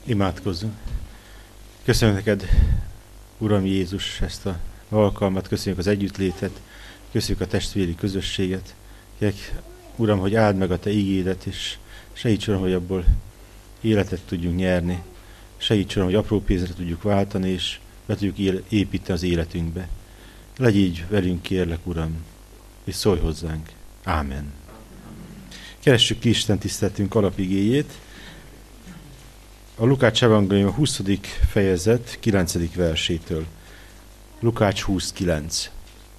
Imádkozzunk. Köszönöm neked, Uram Jézus, ezt a alkalmat, köszönjük az együttlétet, köszönjük a testvéri közösséget. Kérlek, Uram, hogy áld meg a Te igédet, és segíts, Uram, hogy abból életet tudjunk nyerni. Segíts, Uram, hogy apró pénzre tudjuk váltani, és be tudjuk építeni az életünkbe. Legy így velünk, kérlek, Uram, és szólj hozzánk. Ámen. Keressük ki Isten tiszteletünk alapigéjét. A Lukács evangélium 20. fejezet 9. versétől. Lukács 20:9.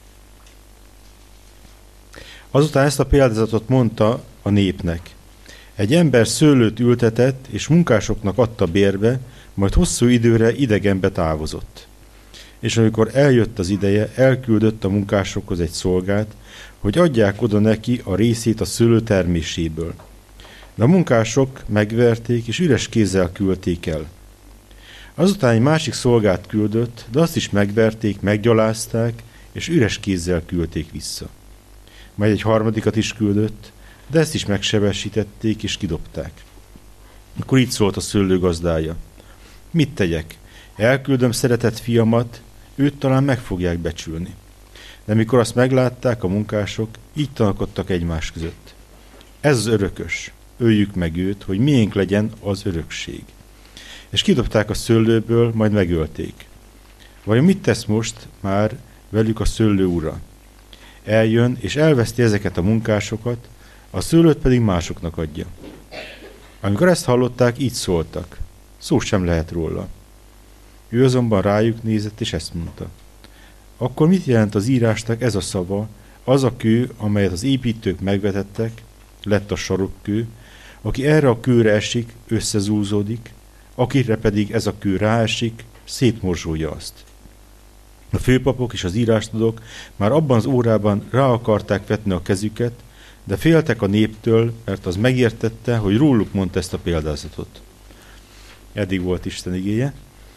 Azután ezt a példázatot mondta a népnek. Egy ember szőlőt ültetett, és munkásoknak adta bérbe, majd hosszú időre idegenbe távozott. És amikor eljött az ideje, elküldött a munkásokhoz egy szolgát, hogy adják oda neki a részét a szőlő terméséből. De a munkások megverték, és üres kézzel küldték el. Azután egy másik szolgát küldött, de azt is megverték, meggyalázták, és üres kézzel küldték vissza. Majd egy harmadikat is küldött, de ezt is megsebesítették, és kidobták. Akkor így szólt a szőlő gazdája. Mit tegyek? Elküldöm szeretett fiamat, őt talán meg fogják becsülni. De mikor azt meglátták a munkások, így tanakodtak egymás között. Ez az örökös, öljük meg őt, hogy miénk legyen az örökség. És kidobták a szőlőből, majd megölték. Vajon mit tesz most már velük a szőlő ura? Eljön, és elveszti ezeket a munkásokat, a szőlőt pedig másoknak adja. Amikor ezt hallották, így szóltak. Szó sem lehet róla. Ő azonban rájuk nézett, és ezt mondta. Akkor mit jelent az írásnak ez a szava, az a kő, amelyet az építők megvetettek, lett a sarokkő, aki erre a kőre esik, összezúzódik, akire pedig ez a kő ráesik, szétmorzsolja azt. A főpapok és az írástudók már abban az órában rá akarták vetni a kezüket, de féltek a néptől, mert az megértette, hogy róluk mondta ezt a példázatot. Eddig volt Isten igéje.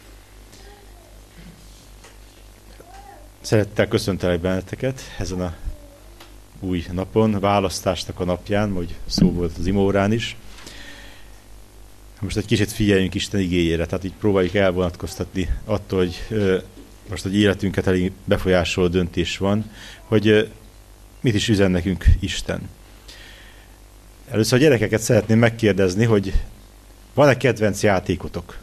Szeretettel köszöntelek benneteket ezen a új napon, választásnak a napján, hogy szó volt az imórán is. Most egy kicsit figyeljünk Isten igéjére, tehát így próbáljuk elvonatkoztatni attól, hogy most egy életünket elég befolyásoló döntés van, hogy mit is üzen nekünk Isten. Először a gyerekeket szeretném megkérdezni, hogy van-e kedvenc játékotok?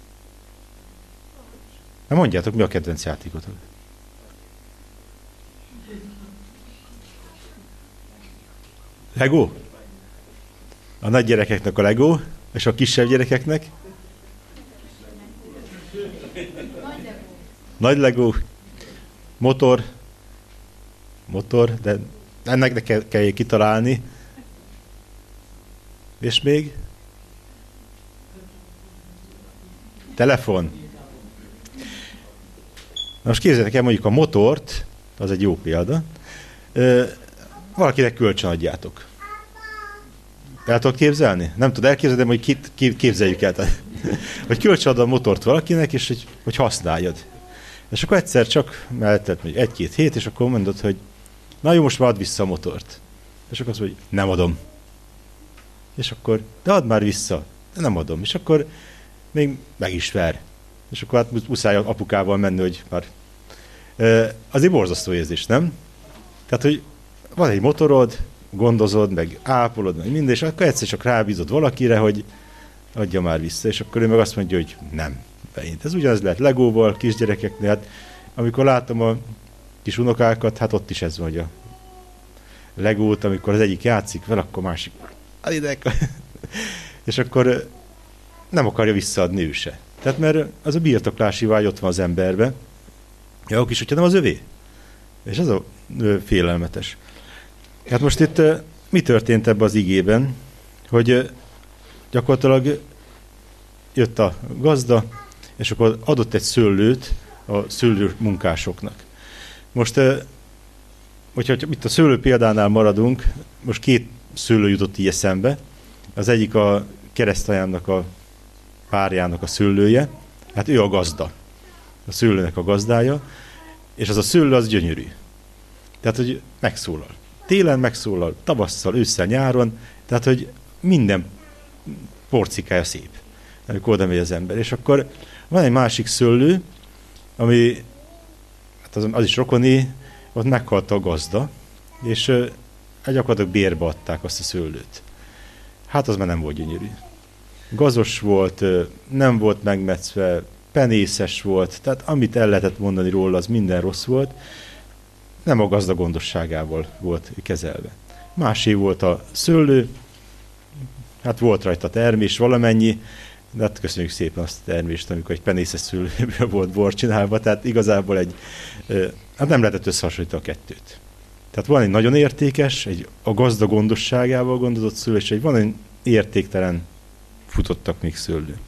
Na mondjátok, mi a kedvenc játékotok? Lego? A nagy gyerekeknek a Lego, és a kisebb gyerekeknek? Nagy Lego. Motor, de ennek kell kitalálni. És még? Telefon. Na most képzeljétek el mondjuk a motort, az egy jó példa, valakinek kölcsön adjátok. El tudod képzelni? Nem tudod elképzelni, de hogy képzeljük el. Hogy kölcsön ad a motort valakinek, és hogy használjad. És akkor egyszer csak eltelt még 1-2 hét, és akkor mondod, hogy na jó, most már add vissza a motort. És akkor azt mondja, hogy nem adom. És akkor, de add már vissza. De nem adom. És akkor még meg is ver. És akkor hát muszáj apukával menni, hogy már... azért borzasztó érzés, nem? Tehát, hogy van egy motorod, gondozod, meg ápolod, meg minden, és akkor egyszer csak rábízod valakire, hogy adja már vissza, és akkor ő meg azt mondja, hogy nem. Ez ugyanaz lehet Legóval, kisgyerekeknél, hát amikor látom a kis unokákat, hát ott is ez van, hogy a Legót, amikor az egyik játszik vele, akkor másik és akkor nem akarja visszaadni ő se. Tehát mert az a birtoklási vágy ott van az emberben, jó is, hogyha nem az övé. És ez a félelmetes. Hát most itt mi történt ebben az igében, hogy gyakorlatilag jött a gazda, és akkor adott egy szőlőt a szőlő munkásoknak. Most, hogyha itt a szőlő példánál maradunk, most 2 szőlő jutott így eszembe. Az egyik a keresztanyámnak a párjának a szőlője, hát ő a gazda, a szőlőnek a gazdája, és az a szőlő az gyönyörű. Tehát, hogy megszólal. Télen megszólal, tavasszal, ősszel, nyáron, tehát, hogy minden porcikája szép. amikor oda megy az ember. És akkor van egy másik szőlő, ami hát az is rokoni, ott meghalt a gazda, és gyakorlatilag bérbe adták azt a szőlőt. Hát az már nem volt gyönyörű. Gazos volt, nem volt megmetszve, penészes volt, tehát amit el lehetett mondani róla, az minden rossz volt, nem a gazda gondosságával volt kezelve. Másé volt a szőlő, hát volt rajta termés valamennyi, de hát köszönjük szépen azt a termést, amikor egy penészes szőlőből volt bor csinálva, tehát igazából hát nem lehetett összehasonlítani a kettőt. Tehát van egy nagyon értékes, a gazda gondosságával gondozott szőlő, és van egy értéktelen, futottak még szőlő.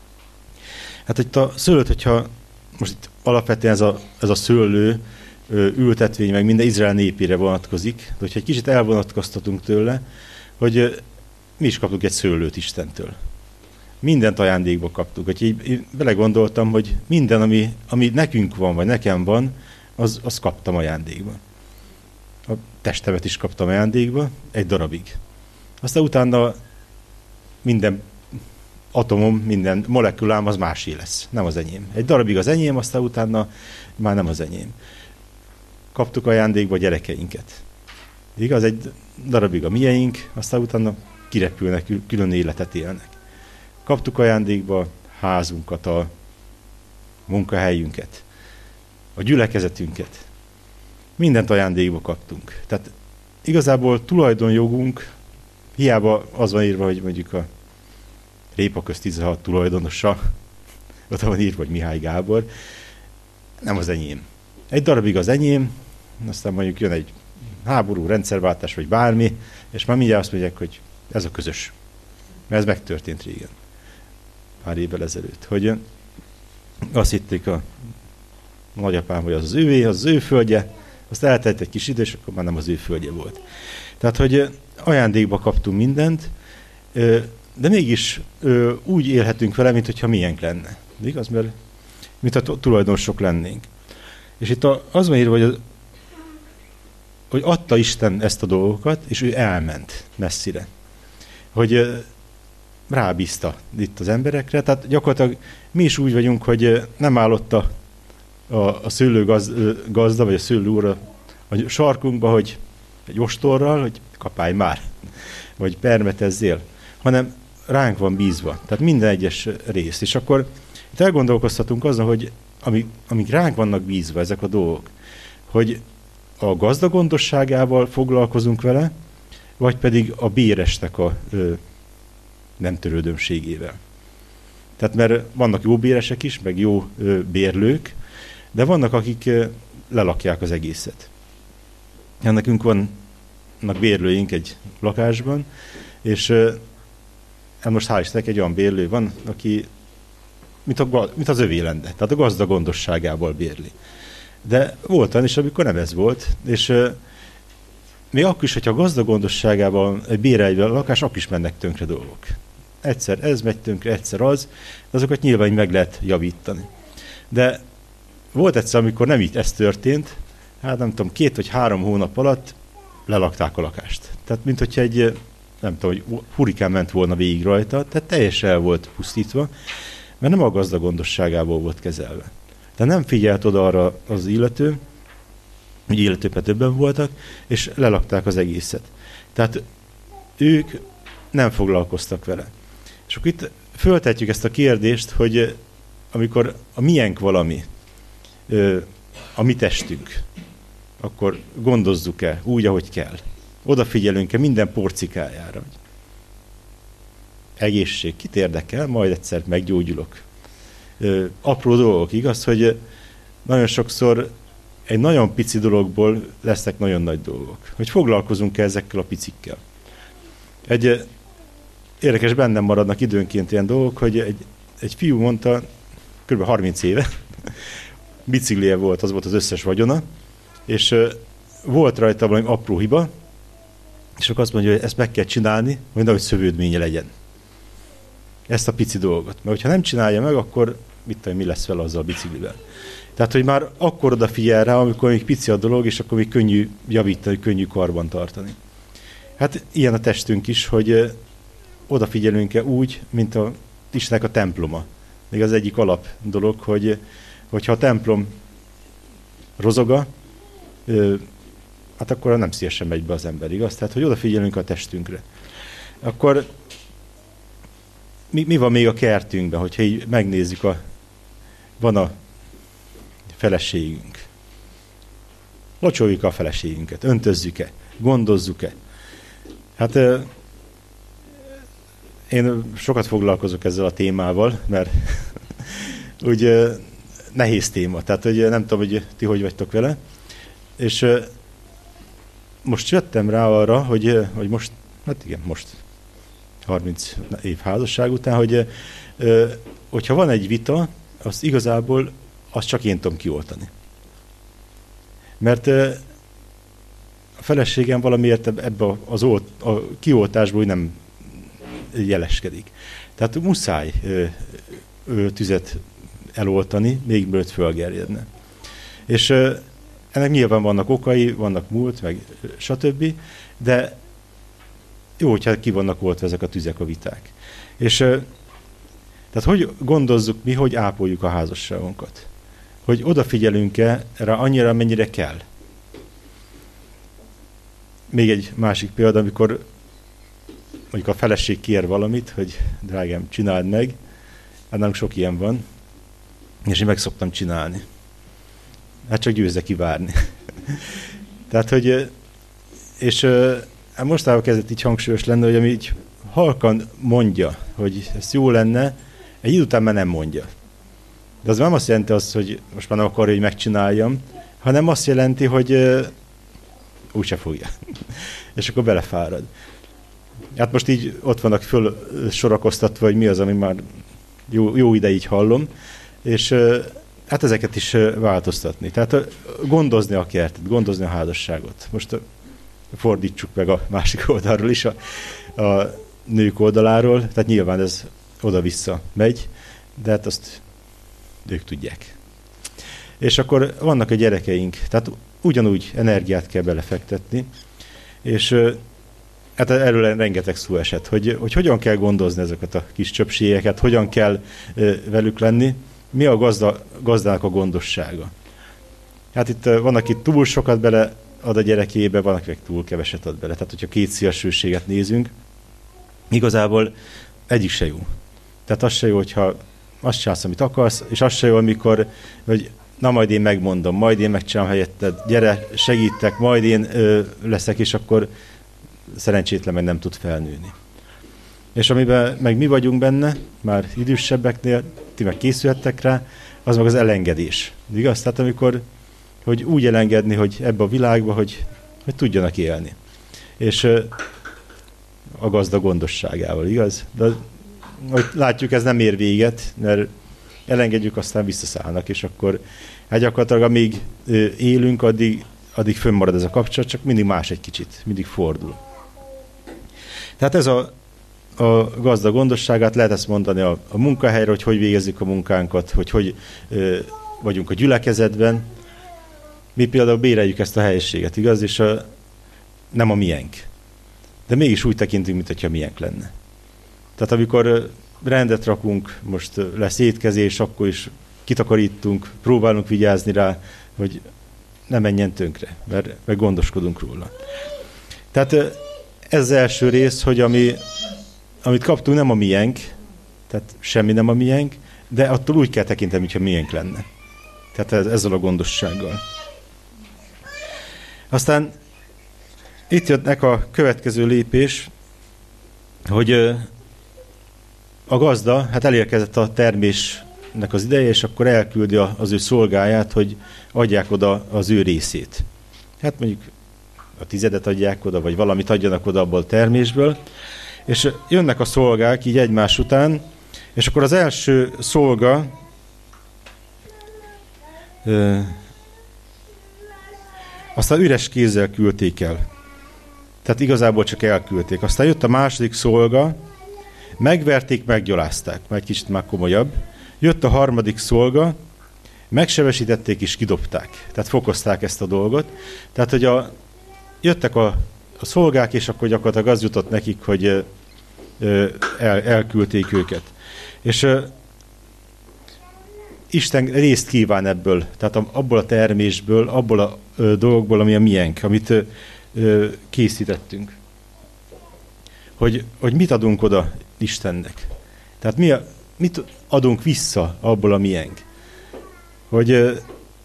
Hát itt a szőlőt, hogyha most itt alapvetően ez a szőlő ültetvény, meg minden Izrael népére vonatkozik, de hogyha egy kicsit elvonatkoztatunk tőle, hogy mi is kaptuk egy szőlőt Istentől. Mindent ajándékba kaptuk. Úgyhogy én belegondoltam, hogy minden, ami nekünk van, vagy nekem van, azt kaptam ajándékba. A testemet is kaptam ajándékba, egy darabig. Aztán utána minden atomom, minden molekulám az másé lesz, nem az enyém. Egy darabig az enyém, aztán utána már nem az enyém. Kaptuk ajándékba a gyerekeinket. Igaz, egy darabig a mieink, aztán utána kirepülnek, külön életet élnek. Kaptuk ajándékba a házunkat, a munkahelyünket, a gyülekezetünket. Mindent ajándékba kaptunk. Tehát igazából tulajdonjogunk, hiába az van írva, hogy mondjuk a Répaköz 16 tulajdonosa, ott van írva, hogy Mihály Gábor, nem az enyém. Egy darabig az enyém, aztán mondjuk jön egy háború, rendszerváltás, vagy bármi, és már mindjárt azt mondják, hogy ez a közös. Mert ez megtörtént régen. Pár évvel ezelőtt. Hogy azt hitték a nagyapám, hogy az ővé, az ő földje, azt eltelt egy kis idő, és akkor már nem az ő földje volt. Tehát, hogy ajándékba kaptunk mindent, de mégis úgy élhetünk vele, mintha miénk lenne. Igaz? Mert mint a tulajdonosok lennénk. És itt az van írva, hogy adta Isten ezt a dolgokat, és ő elment messzire. Hogy rábízta itt az emberekre. Tehát gyakorlatilag mi is úgy vagyunk, hogy nem állott a szőlő gazda, vagy a szőlő úr a sarkunkba, hogy egy ostorral, hogy kapálj már, vagy permetezzél, hanem ránk van bízva. Tehát minden egyes rész. És akkor itt elgondolkoztatunk azon, hogy amik ránk vannak bízva, ezek a dolgok, hogy a gazda gondosságával foglalkozunk vele, vagy pedig a béresnek a nem törődömségével. Tehát mert vannak jó béresek is, meg jó bérlők, de vannak, akik lelakják az egészet. Nekünk vannak bérlőink egy lakásban, és most hál' Istennek egy olyan bérlő van, aki mint az övé lenne, tehát a gazda gondosságával bérli. De volt olyan is, amikor nem ez volt, és még akkor is, hogyha a gazda gondosságával bérelve a lakás, akkor is mennek tönkre dolgok. Egyszer ez megy tönkre, egyszer az, de azokat nyilván meg lehet javítani. De volt egyszer, amikor nem így ez történt, hát nem tudom, 2 vagy 3 hónap alatt lelakták a lakást. Tehát, mint hogyha egy, nem tudom, hogy hurikán ment volna végig rajta, tehát teljesen el volt pusztítva, mert nem a gazda gondosságából volt kezelve. De nem figyelt oda arra az illető, hogy illetőben többen voltak, és lelakták az egészet. Tehát ők nem foglalkoztak vele. És akkor itt föltetjük ezt a kérdést, hogy amikor a miénk valami, a mi testünk, akkor gondozzuk-e úgy, ahogy kell? Odafigyelünk-e minden porcikájára? Egészség, kit érdekel? Majd egyszer meggyógyulok. Apró dolgok, igaz, hogy nagyon sokszor egy nagyon pici dologból lesznek nagyon nagy dolgok. Hogy foglalkozunk-e ezekkel a picikkel? Egy érdekes, bennem maradnak időnként ilyen dolgok, hogy egy fiú mondta, kb. 30 éve, biciklije volt, az volt az összes vagyona, és volt rajta valami apró hiba, és akkor azt mondja, hogy ezt meg kell csinálni, hogy nehogy szövődménye legyen. Ezt a pici dolgot. Mert hogyha nem csinálja meg, akkor mi lesz vele azzal a biciklivel. Tehát, hogy már akkor odafigyel rá, amikor még pici a dolog, és akkor még könnyű javítani, könnyű karban tartani. Hát ilyen a testünk is, hogy odafigyelünk-e úgy, mint Istennek a temploma. Még az egyik alap dolog, hogyha a templom rozoga, hát akkor nem szívesen megy be az ember, igaz? Tehát, hogy odafigyelünk a testünkre. Akkor mi van még a kertünkben, hogyha így megnézzük, van a feleségünk. Locsoljuk a feleségünket, öntözzük-e, gondozzuk-e. Hát én sokat foglalkozok ezzel a témával, mert úgy nehéz téma, tehát hogy nem tudom, hogy ti hogy vagytok vele. És most jöttem rá arra, hogy most, hát igen, most 30 év házasság után, hogyha van egy vita, azt igazából azt csak én tudom kioltani. Mert a feleségem valamiért ebbe a kioltásból nem jeleskedik. Tehát muszáj tüzet eloltani, még mielőtt fölgerjedne. És ennek nyilván vannak okai, vannak múlt, meg stb., de jó, hogyha ki vannak oltva ezek a tüzek, a viták. És tehát hogy gondozzuk mi, hogy ápoljuk a házasságunkat? Hogy odafigyelünk-e rá annyira, mennyire kell? Még egy másik példa, amikor mondjuk a feleség kér valamit, hogy drágám, csináld meg, hát nálunk sok ilyen van, és én meg szoktam csinálni. Hát csak győzze kivárni. Tehát, hogy és mostában kezdett így hangsúlyos lenne, hogy ami így halkan mondja, hogy ez jó lenne, egy idő után már nem mondja. De az nem azt jelenti hogy most már nem akarja, hogy megcsináljam, hanem azt jelenti, hogy úgyse fogja. És akkor belefárad. Hát most így ott vannak föl sorakoztatva, hogy mi az, ami már jó ide így hallom, és hát ezeket is változtatni. Tehát gondozni a kertet, gondozni a házasságot. Most fordítsuk meg a másik oldalról is, a nők oldaláról, tehát nyilván ez oda-vissza megy, de hát azt ők tudják. És akkor vannak a gyerekeink, tehát ugyanúgy energiát kell belefektetni, és hát erről rengeteg szó esett, hogy hogyan kell gondozni ezeket a kis csöpségeket, hogyan kell velük lenni, mi a gazdának a gondossága. Hát itt van, aki túl sokat bele ad a gyerekébe, van, aki meg túl keveset ad bele. Tehát, hogyha két szélsőséget nézünk, igazából egyik se jó. Tehát az se jó, hogyha azt csinálsz, amit akarsz, és az se jó, amikor, hogy na majd én megmondom, majd én megcsinálom helyetted, gyere, segítek, majd én leszek, és akkor szerencsétlen meg nem tud felnőni. És amiben meg mi vagyunk benne, már idősebbeknél, ti meg készülhettek rá, az meg az elengedés. Igaz? Tehát amikor, hogy úgy elengedni, hogy ebbe a világba, hogy tudjanak élni. És a gazda gondosságával, igaz? De hogy látjuk, ez nem ér véget, mert elengedjük, aztán visszaszállnak, és akkor hát gyakorlatilag amíg élünk, addig fönnmarad ez a kapcsolat, csak mindig más egy kicsit, mindig fordul. Tehát ez a gazda gondosságát, lehet ezt mondani a munkahelyre, hogy végezzük a munkánkat, hogy vagyunk a gyülekezetben. Mi például béreljük ezt a helyiséget, igaz? És nem a miénk. De mégis úgy tekintünk, mintha miénk lenne. Tehát amikor rendet rakunk, most lesz étkezés, akkor is kitakarítunk, próbálunk vigyázni rá, hogy ne menjen tönkre, mert gondoskodunk róla. Tehát ez az első rész, hogy amit kaptunk, nem a miénk, tehát semmi nem a miénk, de attól úgy kell tekinteni, mintha miénk lenne. Tehát ezzel a gondossággal. Aztán itt jönnek a következő lépés, hogy a gazda, hát elérkezett a termésnek az ideje, és akkor elküldi az ő szolgáját, hogy adják oda az ő részét. Hát mondjuk a 10 adják oda, vagy valamit adjanak oda abból a termésből, és jönnek a szolgák így egymás után, és akkor az első szolga aztán üres kézzel küldték el. Tehát igazából csak elküldték. Aztán jött a második szolga, megverték, meggyalázták, már egy kicsit már komolyabb. Jött a harmadik szolga, megsebesítették és kidobták. Tehát fokozták ezt a dolgot. Tehát, hogy jöttek a szolgák, és akkor gyakorlatilag az jutott nekik, hogy elküldték őket. És Isten részt kíván ebből, tehát abból a termésből, abból a dolgokból, ami a miénk, amit készítettünk. Hogy mit adunk oda Istennek. Tehát mit adunk vissza abból a miénk. Hogy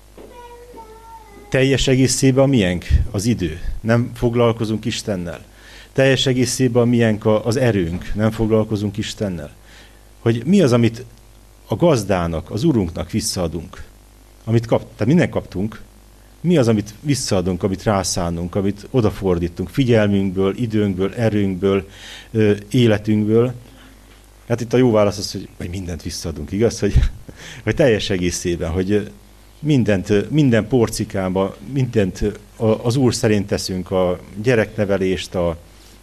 teljes egészében a miénk az idő. Nem foglalkozunk Istennel. Teljes egészében a miénk az erőnk. Nem foglalkozunk Istennel. Hogy mi az, amit a gazdának, az Urunknak visszaadunk. Tehát minden kaptunk. Mi az, amit visszaadunk, amit rászánunk, amit odafordítunk figyelmünkből, időnkből, erőnkből, életünkből. Hát itt a jó válasz az, hogy mindent visszaadunk, igaz? Hogy teljes egészében, hogy minden porcikába, mindent az Úr szerint teszünk, a gyereknevelést, a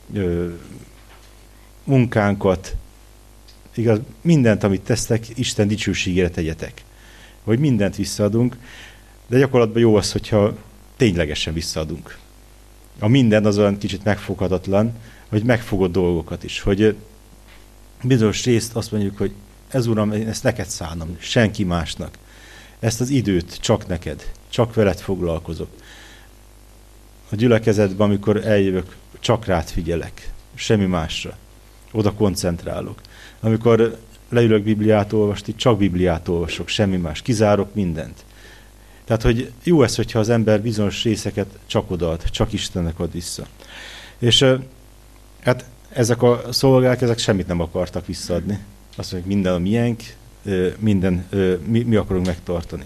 munkánkat, igaz, mindent, amit tesztek, Isten dicsőségére tegyetek. Hogy mindent visszaadunk, de gyakorlatban jó az, hogyha ténylegesen visszaadunk. A minden az olyan kicsit megfoghatatlan, hogy megfogott dolgokat is. Hogy bizonyos részt azt mondjuk, hogy ez Uram, én ezt neked szánom, senki másnak. Ezt az időt csak neked, csak veled foglalkozok. A gyülekezetben, amikor eljövök, csak rád figyelek, semmi másra. Oda koncentrálok. Amikor leülök Bibliát olvasni, csak Bibliát olvasok, semmi más. Kizárok mindent. Tehát, hogy jó ez, hogyha az ember bizonyos részeket csak odaad, csak Istennek ad vissza. És hát ezek a szolgák, ezek semmit nem akartak visszaadni. Azt mondják, minden a miénk, minden mi akarunk megtartani.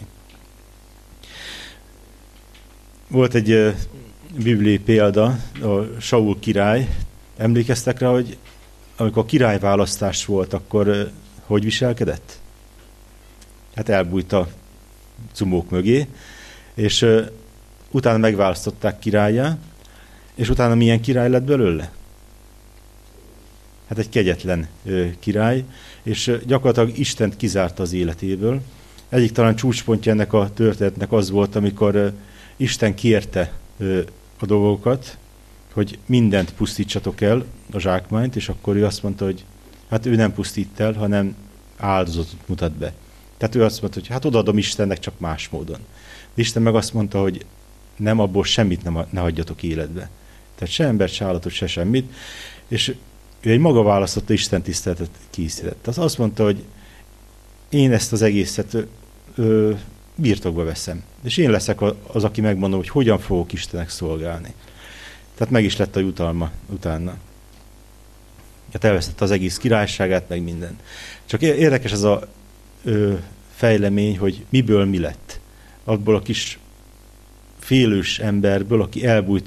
Volt egy bibliai példa, a Saul király. Emlékeztek rá, hogy amikor a királyválasztás volt, akkor hogy viselkedett? Hát elbújt a cumók mögé, és utána megválasztották királlyá, és utána milyen király lett belőle? Hát egy kegyetlen király, és gyakorlatilag Istent kizárta az életéből. Egyik talán csúcspontja ennek a történetnek az volt, amikor Isten kérte a dolgokat, hogy mindent pusztítsatok el, a zsákmányt, és akkor ő azt mondta, hogy hát ő nem pusztít el, hanem áldozatot mutat be. Tehát ő azt mondta, hogy hát odaadom Istennek, csak más módon. De Isten meg azt mondta, hogy nem, abból semmit ne hagyjatok életbe. Tehát se embert, se állatot, se semmit. És ő egy maga választotta Isten tiszteletet készített. Az azt mondta, hogy én ezt az egészet birtokba veszem. És én leszek az, aki megmondom, hogy hogyan fogok Istennek szolgálni. Tehát meg is lett a jutalma utána. Hát elvesztette az egész királyságát, meg minden. Csak érdekes ez a fejlemény, hogy miből mi lett. Abból a kis félős emberből, aki elbújt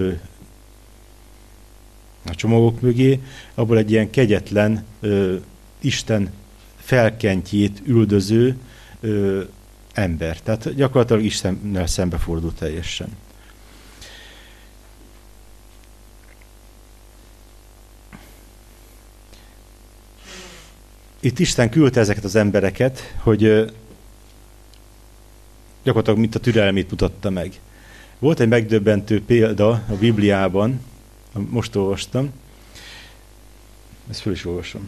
a csomagok mögé, abból egy ilyen kegyetlen, Isten felkentjét üldöző ember. Tehát gyakorlatilag Istennel szembefordult teljesen. Itt Isten küldte ezeket az embereket, hogy gyakorlatilag mint a türelmét mutatta meg. Volt egy megdöbbentő példa a Bibliában, most olvastam, ezt föl is olvasom.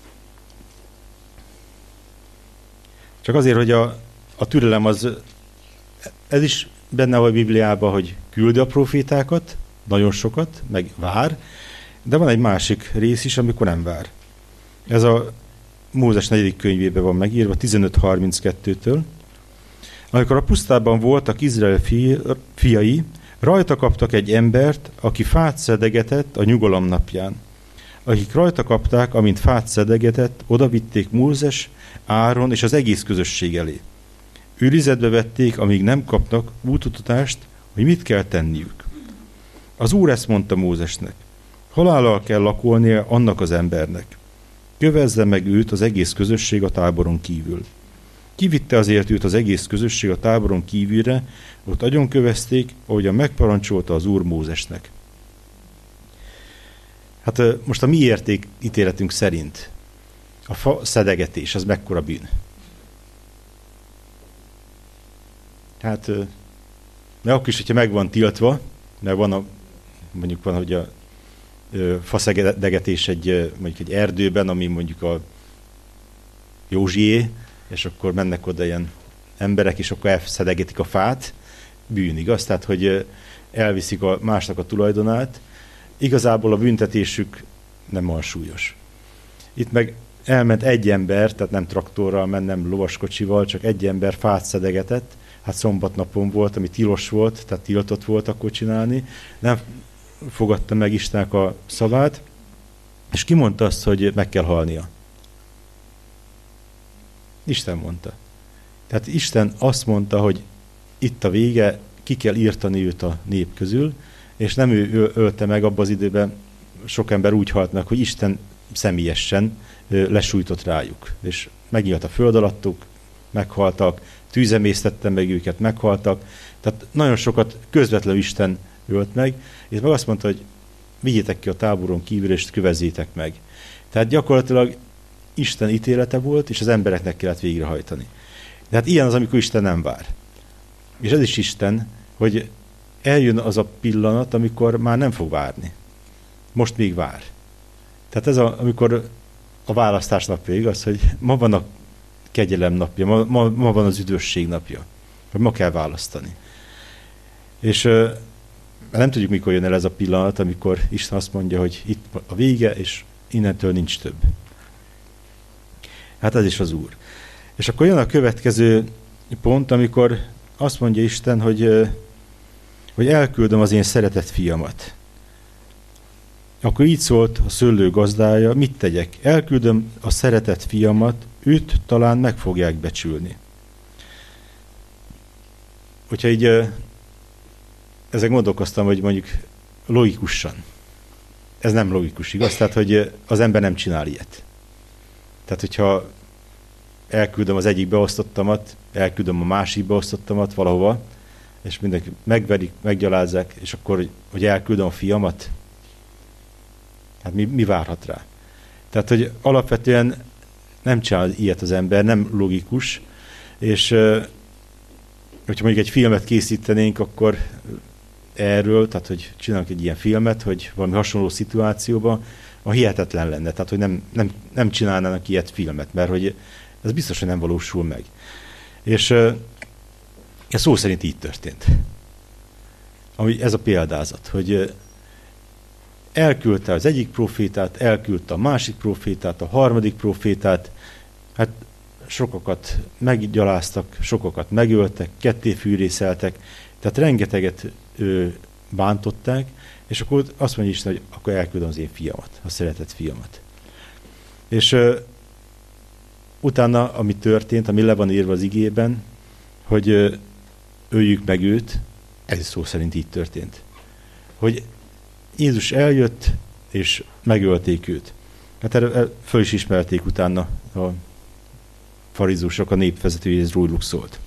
Csak azért, hogy a türelem ez is benne van a Bibliában, hogy küldi a profétákat, nagyon sokat, meg vár, de van egy másik rész is, amikor nem vár. Ez a Mózes 4. könyvében van megírva, 15:32-től. Amikor a pusztában voltak Izrael fiai, rajta kaptak egy embert, aki fát szedegetett a nyugalom napján. Akik rajta kapták, amint fát szedegetett, odavitték Mózes, Áron és az egész közösség elé. Őrizetbe vették, amíg nem kapnak útmutatást, hogy mit kell tenniük. Az Úr ezt mondta Mózesnek: halállal kell lakolnia annak az embernek. Kövezze meg őt az egész közösség a táboron kívül. Kivitte azért őt az egész közösség a táboron kívülre, ott agyonkövezték, ahogyan megparancsolta az Úr Mózesnek. Hát most a mi értékítéletünk szerint a fa szedegetés, az mekkora bűn? Hát, de akkor is, hogyha meg van tiltva, mert mondjuk van, hogy a faszedegetés mondjuk egy erdőben, ami mondjuk Józsié, és akkor mennek oda ilyen emberek, és akkor elszedegetik a fát, bűn, igaz? Tehát, hogy elviszik a másnak a tulajdonát, igazából a büntetésük nem olyan súlyos. Itt meg elment egy ember, tehát nem traktorral ment, nem lovaskocsival, csak egy ember fát szedegetett, hát szombatnapon volt, ami tilos volt, tehát tiltott volt akkor csinálni, nem fogadta meg Istennek a szavát, és kimondta azt, hogy meg kell halnia. Isten mondta. Tehát Isten azt mondta, hogy itt a vége, ki kell írtani őt a nép közül, és nem ő ölte meg abban az időben, sok ember úgy halt meg, hogy Isten személyesen lesújtott rájuk. És megnyílt a föld alattuk, meghaltak, tűzemésztette meg őket, meghaltak. Tehát nagyon sokat közvetlenül Isten ölt meg, és meg azt mondta, hogy vigyétek ki a táboron kívül, és kövezzétek meg. Tehát gyakorlatilag Isten ítélete volt, és az embereknek kellett végrehajtani. De hát ilyen az, amikor Isten nem vár. És ez is Isten, hogy eljön az a pillanat, amikor már nem fog várni. Most még vár. Tehát ez amikor a választás napja, igaz, hogy ma van a kegyelem napja, ma van az üdvösség napja. Hogy ma kell választani. És nem tudjuk, mikor jön el ez a pillanat, amikor Isten azt mondja, hogy itt a vége, és innentől nincs több. Hát ez is az Úr. És akkor jön a következő pont, amikor azt mondja Isten, hogy elküldöm az én szeretett fiamat. Akkor így szólt a szőlő gazdája, mit tegyek? Elküldöm a szeretett fiamat, őt talán meg fogják becsülni. Hogyha így ezek gondolkoztam, hogy mondjuk logikusan. Ez nem logikus, igaz? Tehát, hogy az ember nem csinál ilyet. Tehát, hogyha elküldöm az egyik beosztottamat, elküldöm a másik beosztottamat valahova, és mindenki megverik, meggyalázzák, és akkor, hogy elküldöm a fiamat, hát mi várhat rá? Tehát, hogy alapvetően nem csinál ilyet az ember, nem logikus, és hogyha mondjuk egy filmet készítenénk, akkor erről, tehát, hogy csinálunk egy ilyen filmet, hogy valami hasonló szituációban, a hihetetlen lenne, tehát, hogy nem csinálnának ilyet filmet, mert hogy ez biztos, hogy nem valósul meg. És ez szó szerint így történt. Ez a példázat, hogy elküldte az egyik profétát, elküldte a másik profétát, a harmadik profétát, hát sokakat meggyaláztak, sokakat megöltek, kettéfűrészeltek, tehát rengeteget bántották, és akkor azt mondja Isten, hogy akkor elküldöm az én fiamat, a szeretett fiamat. És utána, ami történt, ami le van írva az igében, hogy öljük meg őt, ez szó szerint így történt. Hogy Jézus eljött, és megölték őt. Hát erre föl is ismerték utána a farizusok, a népvezetői, ez róluk szólt.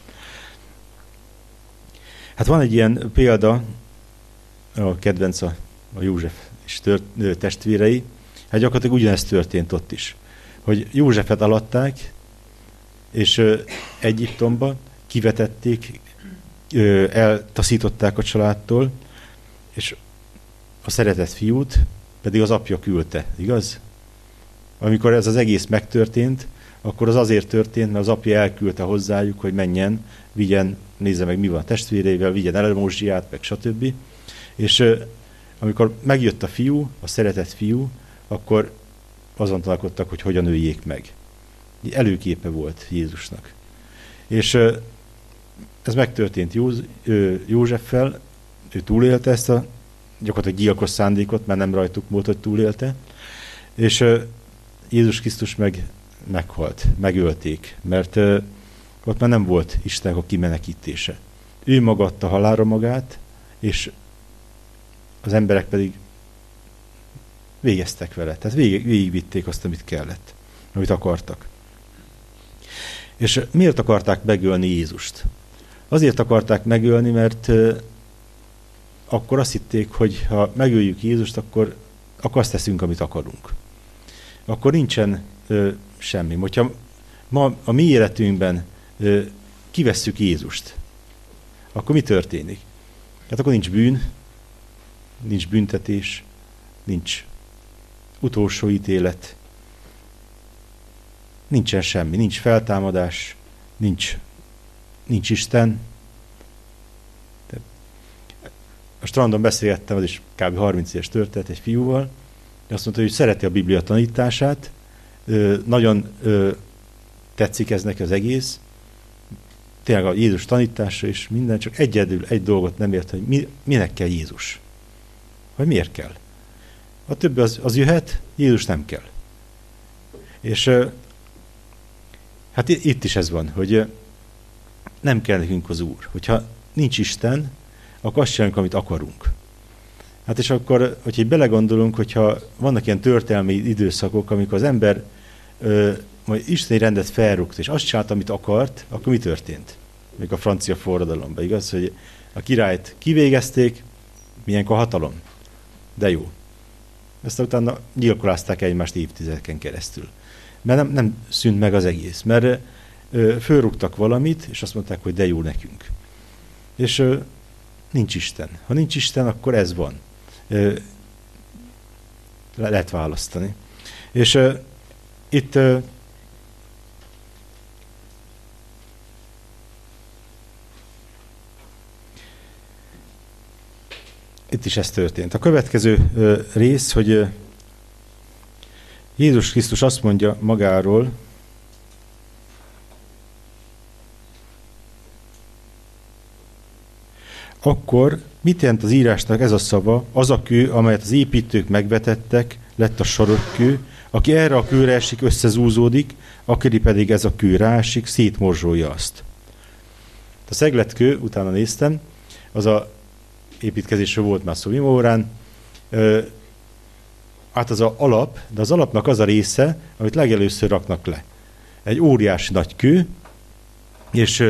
Hát van egy ilyen példa, a kedvenc a József és testvérei, hát gyakorlatilag ugyanezt történt ott is. Hogy Józsefet alatták, és Egyiptomba kivetették, eltaszították a családtól, és a szeretett fiút pedig az apja küldte, igaz? Amikor ez az egész megtörtént, akkor az azért történt, mert az apja elküldte hozzájuk, hogy menjen, vigyen, nézze meg, mi van a testvéreivel, vigyen elemózsiát, meg stb. És amikor megjött a fiú, a szeretett fiú, akkor azon találkoztak, hogy hogyan öljék meg. Előképe volt Jézusnak. És ez megtörtént Józseffel, ő túlélte ezt a gyakorlatilag gyilkos szándékot, mert nem rajtuk volt, hogy túlélte, és Jézus Krisztus meg meghalt, megölték, mert ott már nem volt Istennek a kimenekítése. Ő maga adta halálra magát, és az emberek pedig végeztek vele. Tehát végigvitték azt, amit kellett, amit akartak. És miért akarták megölni Jézust? Azért akarták megölni, mert akkor azt hitték, hogy ha megöljük Jézust, akkor azt teszünk, amit akarunk. Akkor nincsen semmi. Hogyha ma a mi életünkben kivesszük Jézust, akkor mi történik? Hát akkor nincs bűn, nincs büntetés, nincs utolsó ítélet, nincsen semmi, nincs feltámadás, nincs Isten. A strandon beszélgettem, az is kb. 30 éves történet egy fiúval, azt mondta, hogy szereti a Biblia tanítását, nagyon tetszik ez neki az egész, tényleg a Jézus tanítása is minden, csak egyedül egy dolgot nem ért, hogy minek kell Jézus. Vagy miért kell. A többi az jöhet, Jézus nem kell. És hát itt is ez van, hogy nem kell nekünk az Úr. Hogyha nincs Isten, akkor azt csinálunk, amit akarunk. Hát és akkor, hogyha belegondolunk, hogyha vannak ilyen történelmi időszakok, amikor az ember majd isteni rendet felrúgt, és azt csinált, amit akart, akkor mi történt? Még a francia forradalomban, igaz, hogy a királyt kivégezték, milyenkor hatalom? De jó. Aztán utána gyilkolázták egymást évtizedeken keresztül. Mert nem szűnt meg az egész, mert fölrúgtak valamit, és azt mondták, hogy de jó nekünk. És nincs Isten. Ha nincs Isten, akkor ez van. Lehet választani. És itt is ez történt. A következő rész, hogy Jézus Krisztus azt mondja magáról, akkor mit jelent az írásnak ez a szava? Az a kő, amelyet az építők megvetettek, lett a sarokkő, aki erre a kőre esik, összezúzódik, aki pedig ez a kő ráesik, szétmorzsolja azt. A szegletkő, utána néztem, az a építkezésről volt már szó órán, hát az a alap, de az alapnak az a része, amit legelőször raknak le. Egy óriási nagy kő, és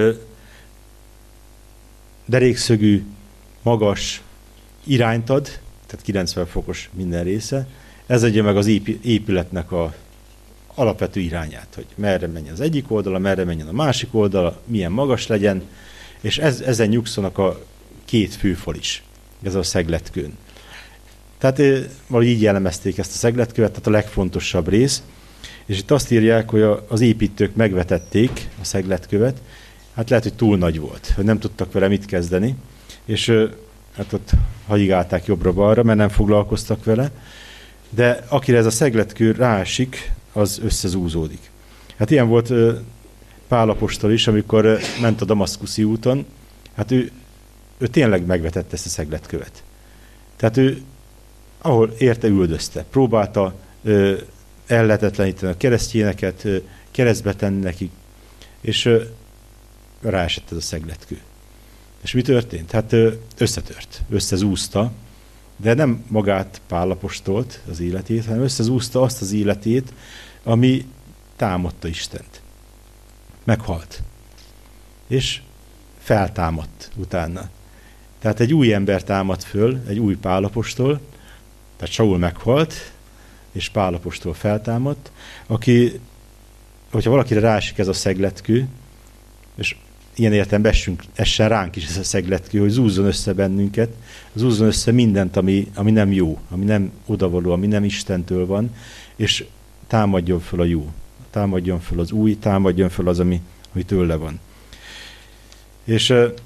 derékszögű, magas irányt ad, tehát 90 fokos minden része. Ez adja meg az épületnek a alapvető irányát, hogy merre menjen az egyik oldala, merre menjen a másik oldala, milyen magas legyen, és ezen nyugszanak a két főfal is, ez a szegletkőn. Tehát valahogy így jellemezték ezt a szegletkövet, tehát a legfontosabb rész, és itt azt írják, hogy az építők megvetették a szegletkövet, hát lehet, hogy túl nagy volt, hogy nem tudtak vele mit kezdeni, és hát ott hagyigálták jobbra-balra, mert nem foglalkoztak vele, de akire ez a szegletkő ráesik, az összezúzódik. Hát ilyen volt Pál apostol is, amikor ment a damaszkuszi úton, hát ő tényleg megvetette ezt a szegletkövet. Tehát ő, ahol érte, üldözte, próbálta ellehetetleníteni a keresztjéneket, keresztbe tenni nekik, és ráesett ez a szegletkő. És mi történt? Hát összetört, összezúzta, de nem magát Pál apostolt, az életét, hanem összezúzta azt az életét, ami támadta Istent. Meghalt. És feltámadt utána. Tehát egy új ember támadt föl, egy új Pál apostol, tehát Saul meghalt, és Pál apostol feltámadt, aki, hogyha valakire rásik ez a szegletkő, és ilyen értelemben essen ránk is ez a szegletkő, hogy zúzzon össze bennünket, zúzzon össze mindent, ami nem jó, ami nem odavaló, ami nem Istentől van, és támadjon föl a jó, támadjon föl az új, támadjon föl az, ami tőle van. És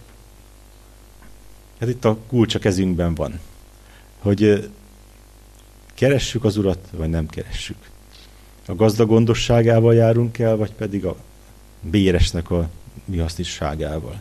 hát itt a kulcs a kezünkben van, hogy keressük az Urat, vagy nem keressük. A gazda gondosságával járunk el, vagy pedig a béresnek a mihasznisságával.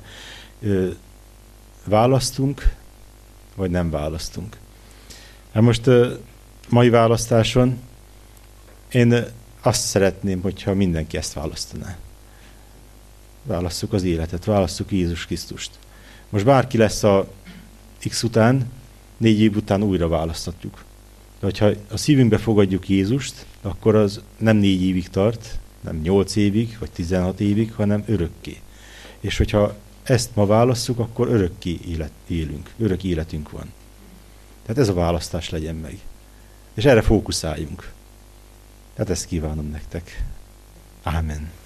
Választunk, vagy nem választunk. Hát most mai választáson én azt szeretném, hogyha mindenki ezt választaná. Válasszuk az életet, válasszuk Jézus Krisztust. Most bárki lesz a X után, 4 év után újra választhatjuk. De hogyha a szívünkbe fogadjuk Jézust, akkor az nem 4 évig tart, nem 8 évig, vagy 16 évig, hanem örökké. És hogyha ezt ma válasszuk, akkor örökké élünk, örök életünk van. Tehát ez a választás legyen meg. És erre fókuszáljunk. Tehát ezt kívánom nektek. Ámen.